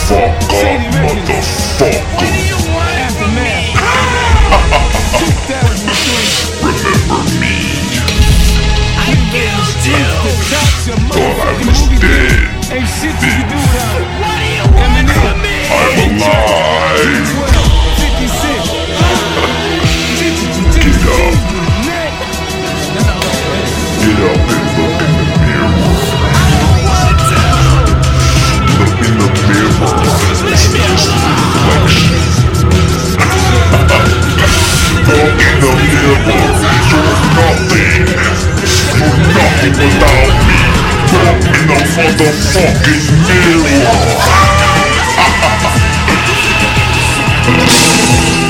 fuck up, motherfucker. Aftermath. 2003. Remember me? I killed you. Thought I was dead. Ain't shit you can do without it. What do you want from me? I'm alive. 56. Get up. Get up and look in the mirror. Look in the mirror. Leave me alone. Look in the mirror. You're nothing without me. Look in the motherfucking mirror.